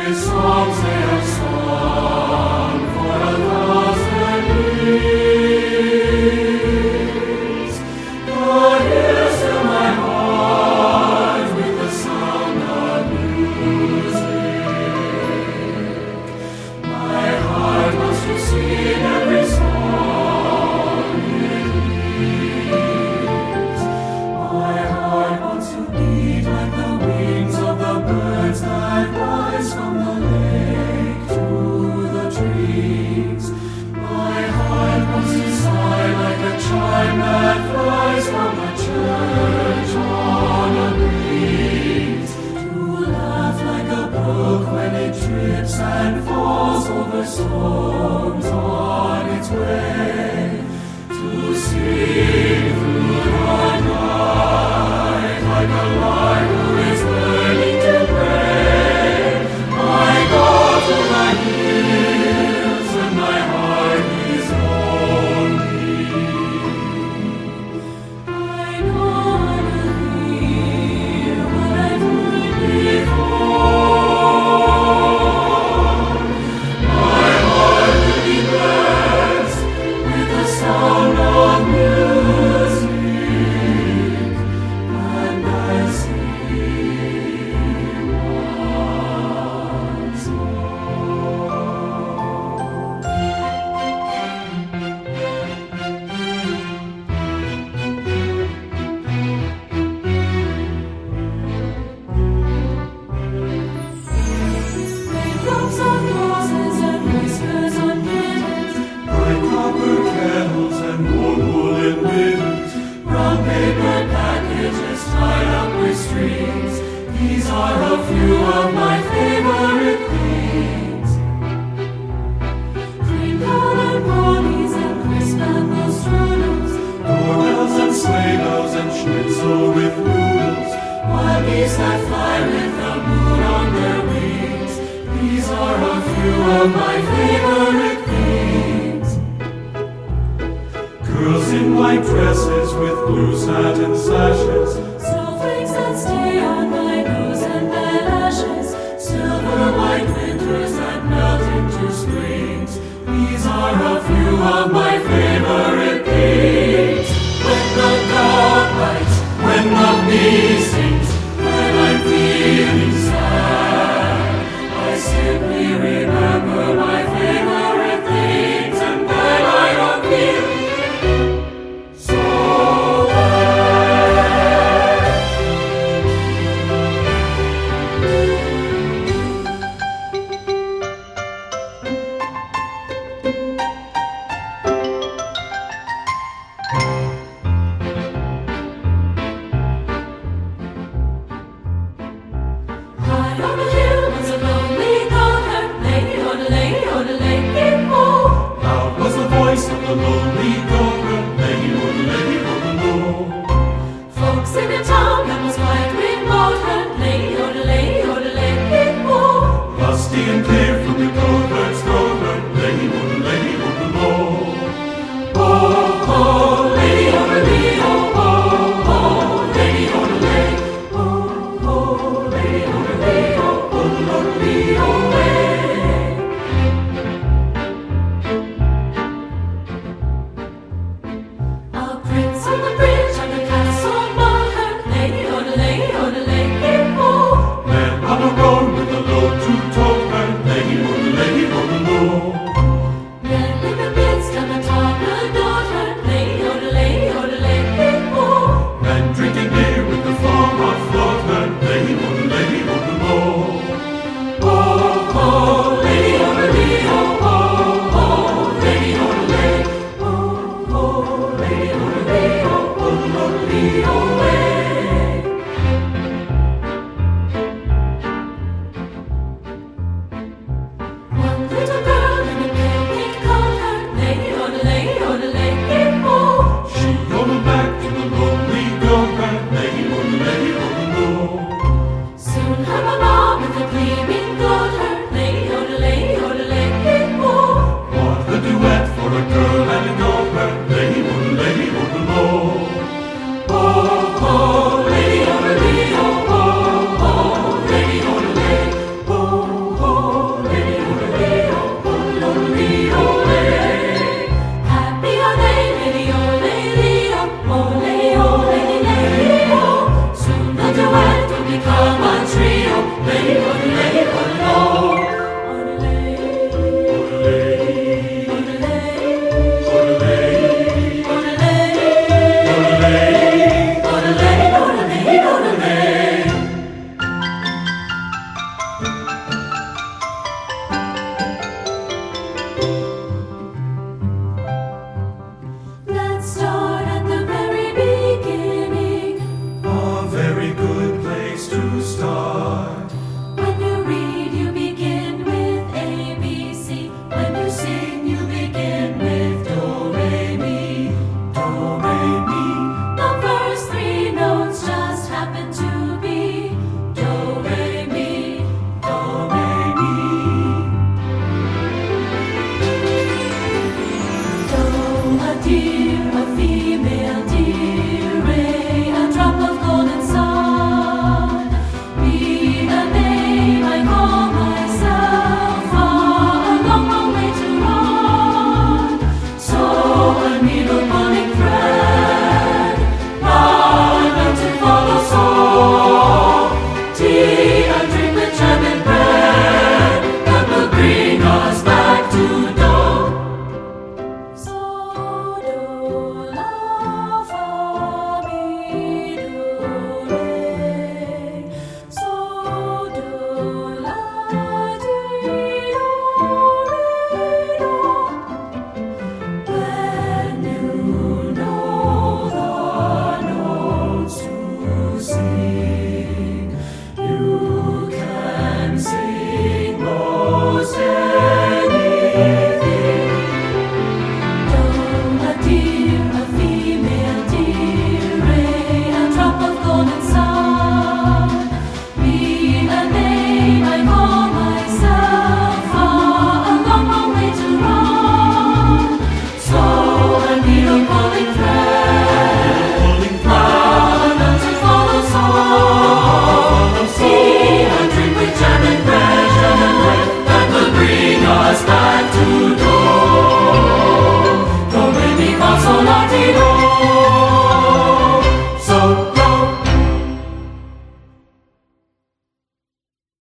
Songs they have sung for 1,000 years. God hears to my heart with the sound of music. My heart wants to sing every song it needs. My heart wants to beat like the wings of the birds that rise from the lake to the trees. My heart wants to sigh like a chime that flies from the church on a breeze. To laugh like a brook when it trips and falls over stones on its way. To sing through the night like a lark who is learning to pray. I go to the hills and my heart is lonely. I know I will hear what I've heard before. My heart will be blessed with the sound of music, and I sing once more. Raindrops on roses and whiskers on kittens, bright copper kettles and warm woolen mittens, brown paper packages tied up with strings. These are a few of my favorite things. Cream-colored ponies and crisp apple strudels, doorbells and sleigh bells and schnitzel with noodles, wild geese that fly with the moon on their wings. These are a few of my favorite things. Girls in white dresses with blue satin sashes, snowflakes that stay on my nose and eyelashes, silver white winters that melt into springs. These are a few of my favorite things. When the dog bites, when the bee stings, when I'm feeling sad, I simply remember my favorite things, and then I don't feel so bad. sing.